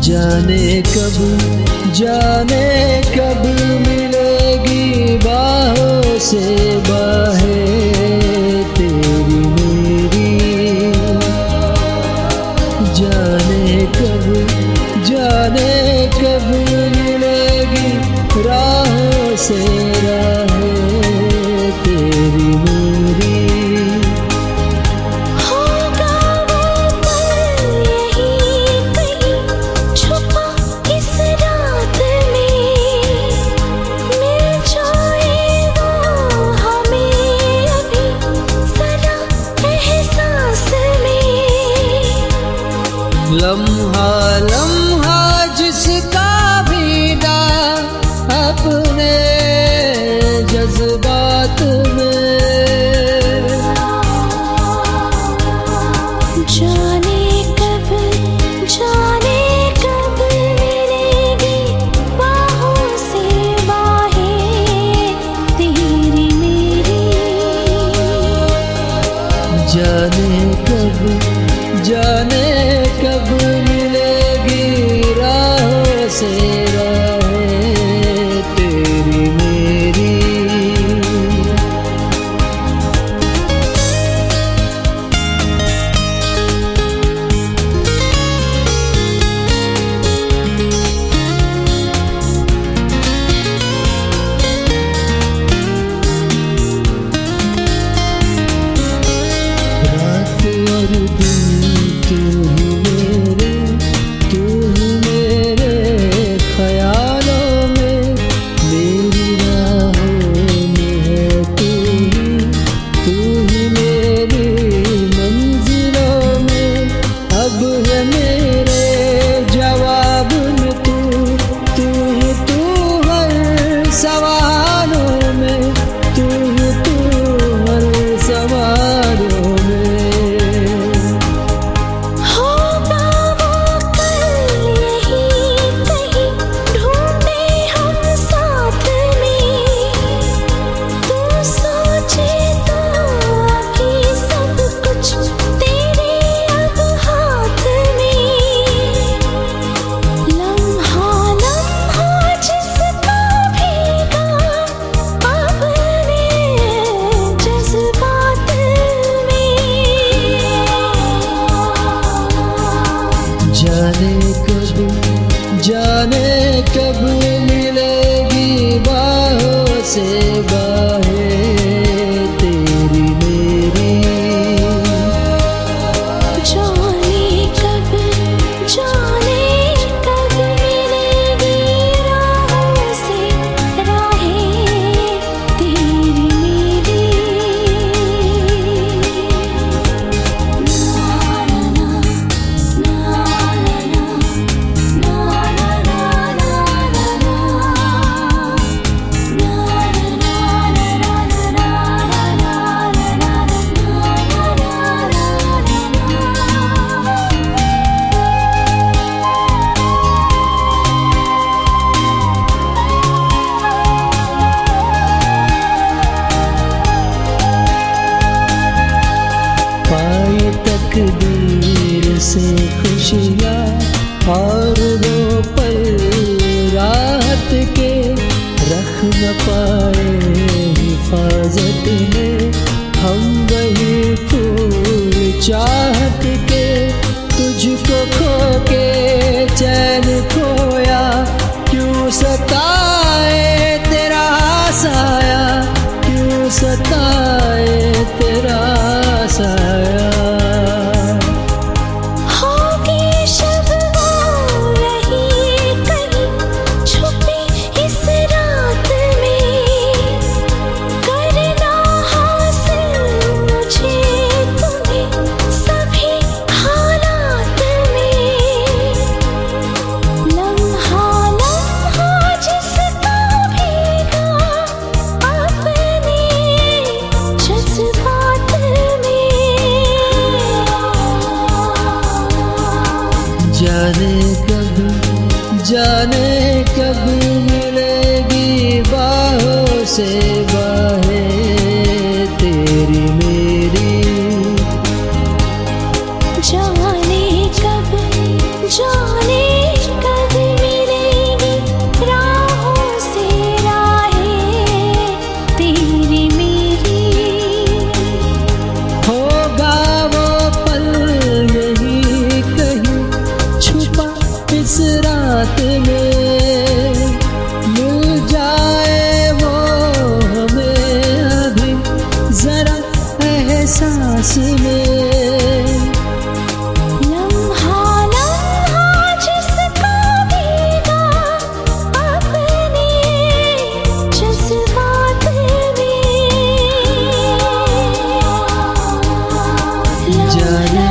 जाने कब मिलेगी बाहों से बाहें तेरी मेरी। जाने कब मिलेगी राहों से राहें तेरी मेरी। लम्हा लम्हा जिसका भीगा अपने जज्बात में। जाने कब मिलेगी बाहों से बाहें तेरी मेरी। जाने कब मिलेगी राहों से राहें तेरी मेरी। रात और दिन तू ही मेरे ख्यालों में, मेरी राहों में है तू ही मेरी मंजिलों में। अब है मेरे जवाब में तू हर सवालों में, तू हर सवालों में। जाने कब मिलेगी बाहों से बाहें तेरी मेरी। जाने कब मिलेगी राहों से राहें तेरी मेरी। पाई तकदीर से खुशियाँ और वो पल रात के, रख न पाए हिफाजत में हम वही फूल चाहत के। तुझको खो के चैन खोया, क्यों सताए तेरा साया, क्यों सताए तेरा साया। जाने कब मिलेगी बाहों से बाहें तेरी मेरी। जाने कब रात में मिल जाए वो हमें अभी जरा एहसास में। लम्हा लम्हा जिसको भीगा अपने जज्बात में। जाने